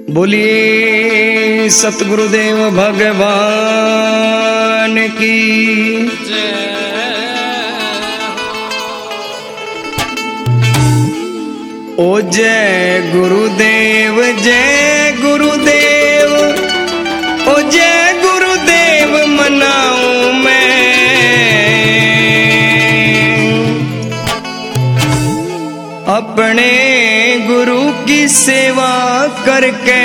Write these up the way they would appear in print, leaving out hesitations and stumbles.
बोलिए सतगुरुदेव भगवान की जय। ओ जय गुरुदेव ओ जय गुरुदेव मनाऊं मैं अपने गुरु की सेवा करके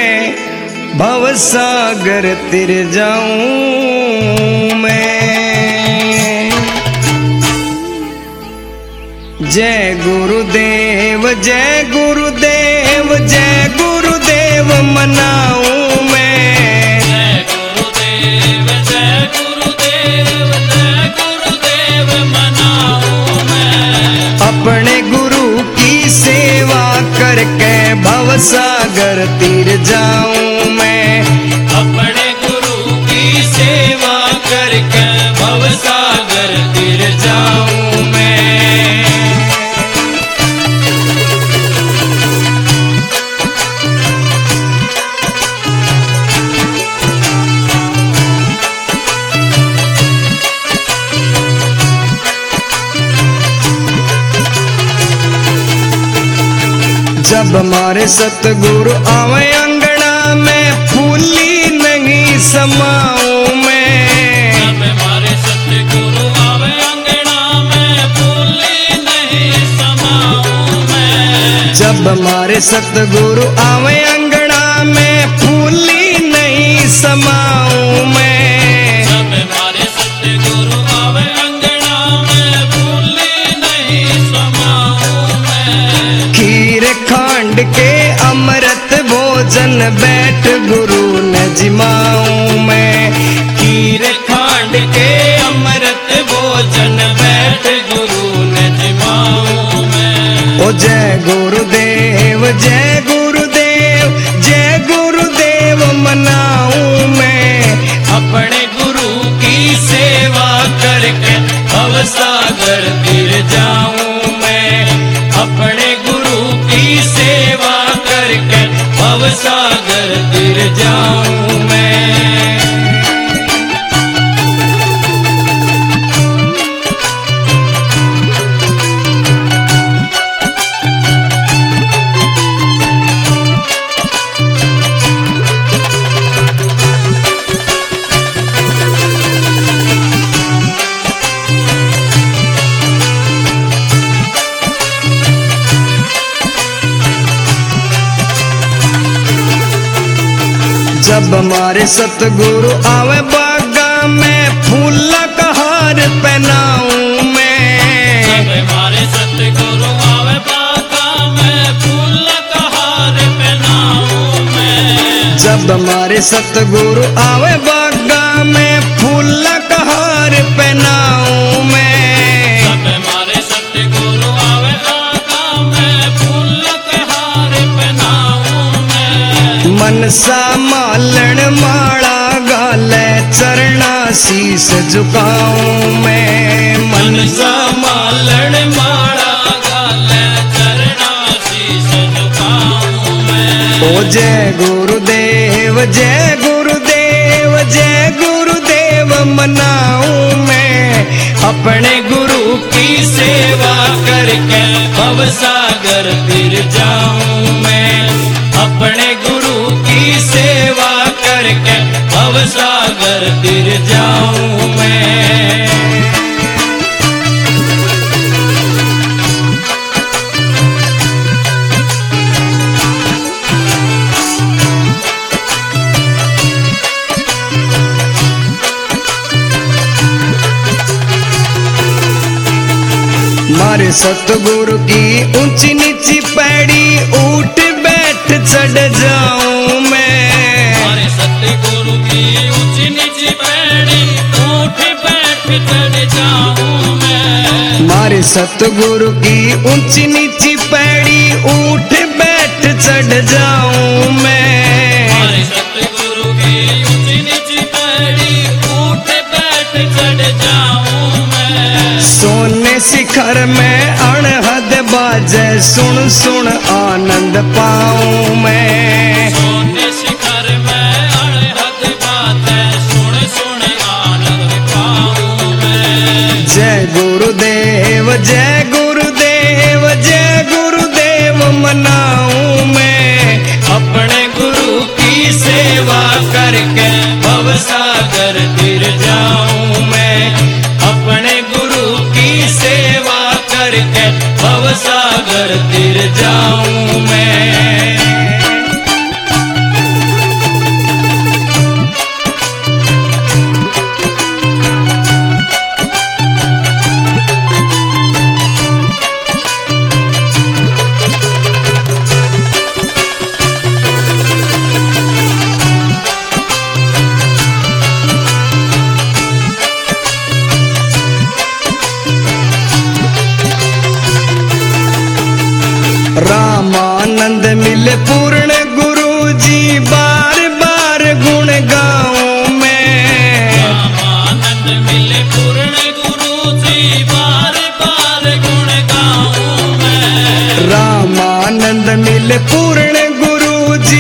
भवसागर तिर जाऊं मैं। जय गुरुदेव मनाऊं मैं। जय गुरुदेव मनाऊं मैं। अपने गुरु की सेवा करके भवसागर तीर जाऊं मैं। अपने गुरु की सेवा करके भवसागर तीर जाऊं मैं। जब हमारे सतगुरु आवे अंगना में फूली नहीं समाऊं मैं। जब हमारे सतगुरु आवे अंगना में फूली नहीं समाऊं मैं। जब हमारे सतगुरु आवे अंगना में फूली नहीं समाऊं मैं। जब हमारे सतगुरु आवे अंगना में फूली नहीं समाऊं मैं। खीर खांड के अमृत भोजन बैठ गुरु न जिमाऊं मैं। खीर खांड के अमृत भोजन बैठ गुरु न जिमाऊं मैं। ओ जय गुरुदेव मनाऊं मैं। अपने गुरु की सेवा करके भवसागर तीर जाऊं मैं। अपने गुरु की सेवा करके भवसागर तीर जाऊं मैं। जब हमारे सतगुरु आवे बागा में फूल का हार पहनाऊं मैं। जब हमारे सतगुरु आवे बागा में फूल का हार पहनाऊं मैं। जब हमारे सतगुरु आवे बागा में फूल का हार पहनाऊं मैं। जब हमारे सतगुरु आवे बागा में फूल का हार पहनाऊं मैं। मनसा मालन माला गाले चरना शीस झुकाऊं मैं। मनसा मालन माला गाले चरना शीस झुकाऊं मैं। ओ जय गुरुदेव मनाऊं मैं। अपने गुरु की सेवा करके भवसागर तीर जाऊं मैं। अपने गुरु की सेवा करके भवसागर तीर जाऊं मैं। मारे सतगुरु की ऊंची नीची पैड़ी उठ बैठ चढ़ जाऊं मैं। हमारे सतगुरु की ऊंची नीची पैड़ी उठ बैठ चढ़ जाऊं मैं। मारे सतगुरु की ऊंची नीची पैड़ी उठ बैठ चढ़ जाऊं मैं। हमारे सतगुरु की ऊंची नीची पैड़ी उठ बैठ चढ़ जाऊं मैं। सोने शिखर में अनहद बाजे सुन सुन आनंद पाऊं मैं। सोने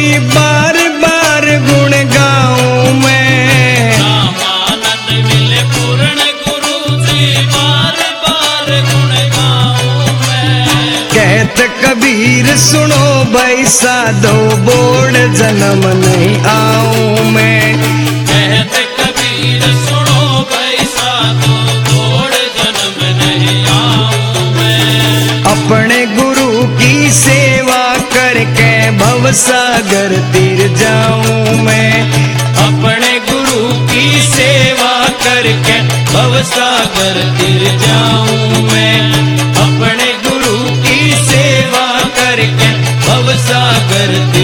जी बार बार गुण गाऊं मैं। रामानंद मिले पूर्ण गुरु जी बार बार गुण गाऊं मैं। कहत कबीर सुनो भाई साधो बोड़ जन्म नहीं आऊं मैं। कहत कबीर सुनो भाई साधो बोड़ जन्म नहीं आऊं मैं। अपने गुरु की सेवा करके भवसागर तीर जाऊं मैं। अपने गुरु की सेवा करके भवसागर तीर जाऊं मैं। अपने गुरु की सेवा करके भवसागर तीर